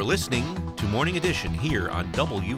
listening to Morning Edition here on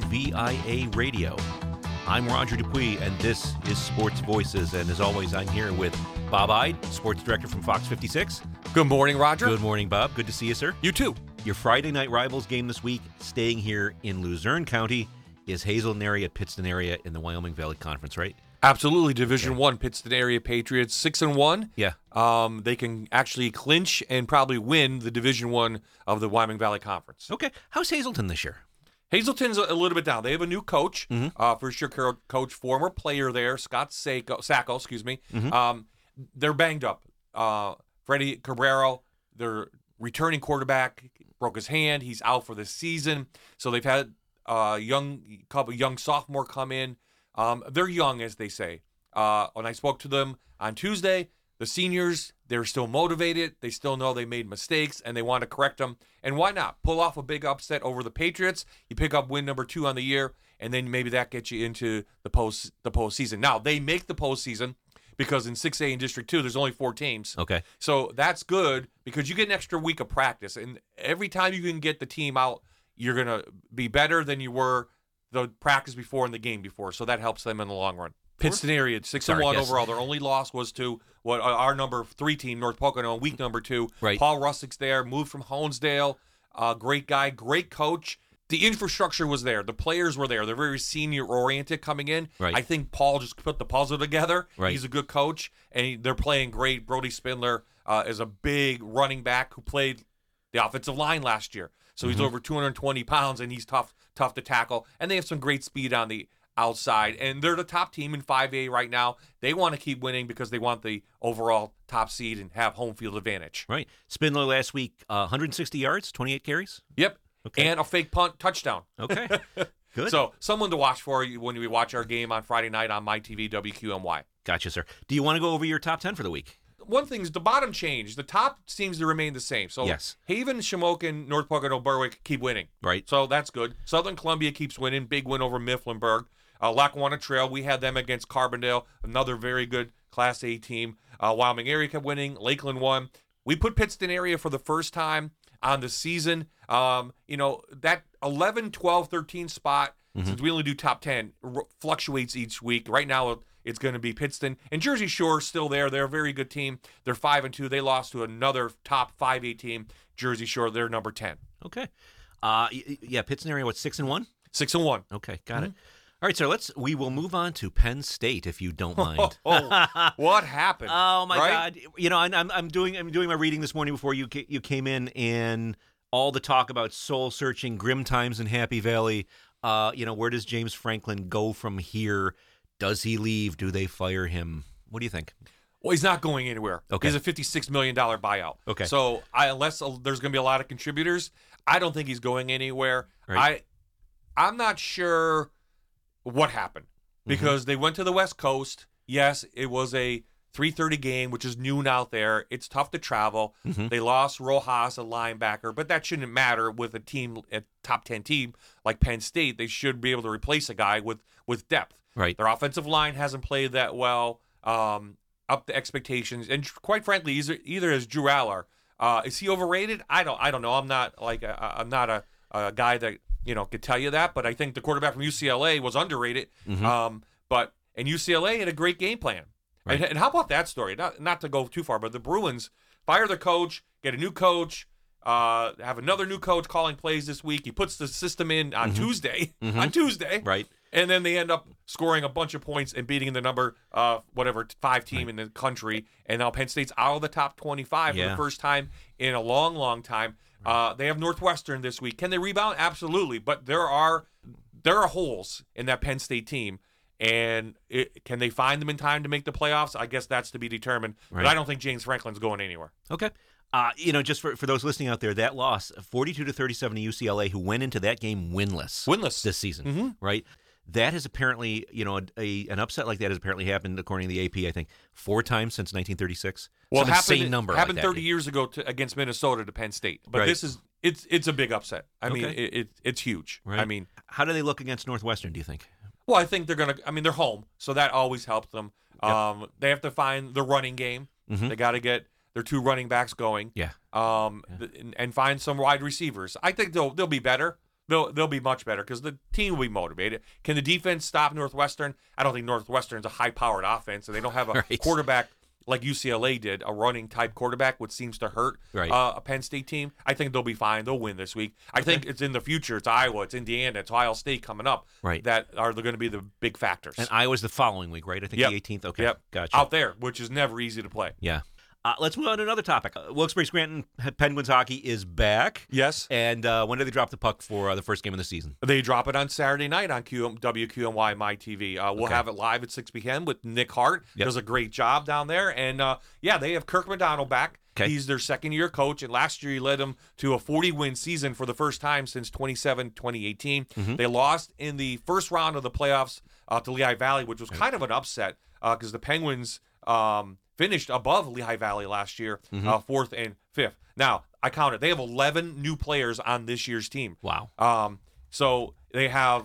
WVIA Radio. I'm Roger Dupuis, and this is Sports Voices. And as always, I'm here with Bob Ide, Sports Director from Fox 56. Good morning, Roger. Good morning, Bob. Good to see you, sir. You too. Your Friday night rivals game this week, staying here in Luzerne County, is Hazelton area, Pittston area in the Wyoming Valley Conference, right? Absolutely. Division I, Pittston area Patriots, 6-1. Yeah. They can actually clinch and probably win the Division I of the Wyoming Valley Conference. Okay. How's Hazelton this year? Hazelton's a little bit down. They have a new coach, first-year coach, former player there, Scott Sacco, excuse me. They're banged up. Freddie Cabrera, their returning quarterback, broke his hand. He's out for the season. So they've had a couple young sophomore come in. They're young, as they say. When I spoke to them on Tuesday, the seniors, they're still motivated. They still know they made mistakes, and they want to correct them. And why not? Pull off a big upset over the Patriots. You pick up win number 2 on the year, and then maybe that gets you into the postseason. Now, they make the postseason because in 6A and District 2, there's only 4 teams. Okay. So that's good because you get an extra week of practice. And every time you can get the team out, you're going to be better than you were the practice before and the game before, so that helps them in the long run. Pittston area, 6-1 overall. Their only loss was to what our number 3 team, North Pocono, week number 2. Right. Paul Russick's there, moved from Honesdale. Great guy, great coach. The infrastructure was there. The players were there. They're very senior-oriented coming in. Right. I think Paul just put the puzzle together. Right. He's a good coach, and they're playing great. Brody Spindler is a big running back who played the offensive line last year. So he's over 220 pounds, and he's tough to tackle. And they have some great speed on the outside. And they're the top team in 5A right now. They want to keep winning because they want the overall top seed and have home field advantage. Right. Spindler last week, 160 yards, 28 carries? Yep. Okay. And a fake punt touchdown. Okay. Good. So someone to watch for when we watch our game on Friday night on MyTV WQMY. Gotcha, sir. Do you want to go over your top 10 for the week? One thing is the bottom changed. The top seems to remain the same. So yes. Haven, Shamokin, North Pocono, Berwick keep winning. Right. So that's good. Southern Columbia keeps winning. Big win over Mifflinburg. Lackawanna Trail, we had them against Carbondale, another very good Class A team. Wyoming area kept winning. Lakeland won. We put Pittston area for the first time on the season. That 11, 12, 13 spot, since we only do top 10, fluctuates each week. Right now, it's going to be Pittston. And Jersey Shore still there. They're a very good team. They're 5-2. They lost to another top 5A team, Jersey Shore. They're number 10. Okay. Pittston area, what, 6-1? 6-1. Okay, got it. All right, sir, we will move on to Penn State, if you don't mind. What happened? Oh, my God. I'm doing my reading this morning before you came in, and all the talk about soul-searching, grim times in Happy Valley. Where does James Franklin go from here? Does he leave? Do they fire him? What do you think? Well, he's not going anywhere. Okay. He's a $56 million buyout. Okay. So unless there's going to be a lot of contributors, I don't think he's going anywhere. Right. I'm not sure what happened because they went to the West Coast. Yes, it was a 3:30 game, which is noon out there. It's tough to travel. They lost Rojas, a linebacker, but that shouldn't matter with a top 10 team like Penn State. They should be able to replace a guy with depth. Right. Their offensive line hasn't played that well, up to expectations, and quite frankly, either is Drew Aller. Is he overrated? I don't know. I'm not a guy that could tell you that, but I think the quarterback from UCLA was underrated. And UCLA had a great game plan. Right. And how about that story? Not to go too far, but the Bruins fire the coach, get a new coach, have another new coach calling plays this week. He puts the system in on Tuesday. On Tuesday. Right. And then they end up scoring a bunch of points and beating the number 5 team in the country. And now Penn State's out of the top 25 for the first time in a long, long time. They have Northwestern this week. Can they rebound? Absolutely. But there are holes in that Penn State team. And can they find them in time to make the playoffs? I guess that's to be determined. Right. But I don't think James Franklin's going anywhere. Okay. Just for those listening out there, that loss, 42-37 to UCLA, who went into that game winless this season, right? That has apparently, an upset like that has apparently happened, according to the AP, I think, 4 times since 1936. Well, some insane number. Happened like that. 30 years ago against Minnesota to Penn State. But this is it's a big upset. I mean, it's huge. Right. I mean, how do they look against Northwestern, do you think? Well, I think they're home, so that always helps them. Yep. They have to find the running game. They got to get their 2 running backs going. Yeah. And find some wide receivers. I think they'll be better. They'll be much better because the team will be motivated. Can the defense stop Northwestern? I don't think Northwestern's a high-powered offense, and they don't have a quarterback like UCLA did, a running-type quarterback, which seems to hurt a Penn State team. I think they'll be fine. They'll win this week. I think it's in the future. It's Iowa. It's Indiana. It's Ohio State coming up that are going to be the big factors. And Iowa's the following week, right? I think the 18th. Okay, gotcha. Out there, which is never easy to play. Yeah. Let's move on to another topic. Wilkes-Barre-Scranton Penguins hockey is back. Yes. And when do they drop the puck for the first game of the season? They drop it on Saturday night on WQMY My TV. We'll have it live at 6 p.m. with Nick Hart. Does a great job down there. And, they have Kirk McDonald back. Okay. He's their second-year coach, and last year he led them to a 40-win season for the first time since 2018. Mm-hmm. They lost in the first round of the playoffs to Lehigh Valley, which was kind of an upset because the Penguins finished above Lehigh Valley last year, 4th and 5th. Now, I counted. They have 11 new players on this year's team. Wow. So they have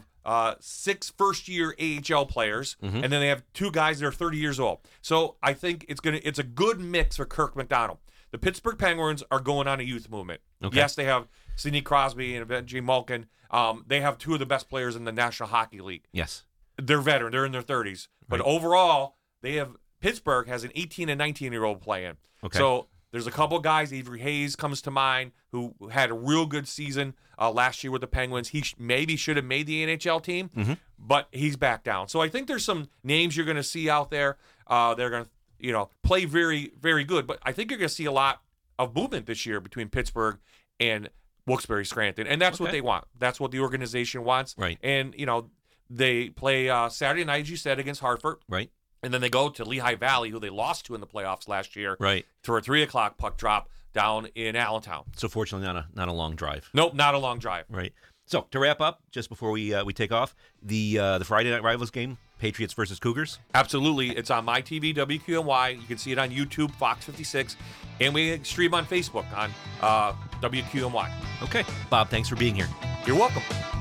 6 first-year AHL players, and then they have 2 guys that are 30 years old. So I think it's a good mix for Kirk McDonald. The Pittsburgh Penguins are going on a youth movement. Okay. Yes, they have Sidney Crosby and Evgeny Malkin. They have 2 of the best players in the National Hockey League. Yes. They're veteran. They're in their 30s. But overall, Pittsburgh has an 18 and 19-year-old playing. Okay. So there's a couple guys. Avery Hayes comes to mind, who had a real good season last year with the Penguins. He maybe should have made the NHL team, but he's back down. So I think there's some names you're going to see out there. They're going to play very, very good. But I think you're going to see a lot of movement this year between Pittsburgh and Wilkes-Barre-Scranton, and that's what they want. That's what the organization wants. Right. And they play Saturday night, as you said, against Hartford. Right. And then they go to Lehigh Valley, who they lost to in the playoffs last year. Right. For a 3:00 puck drop down in Allentown. So fortunately, not a long drive. Nope, not a long drive. Right. So to wrap up, just before we take off, the Friday Night Rivals game, Patriots versus Cougars. Absolutely, it's on my TV, WQMY. You can see it on YouTube, Fox 56, and we stream on Facebook on WQMY. Okay, Bob, thanks for being here. You're welcome.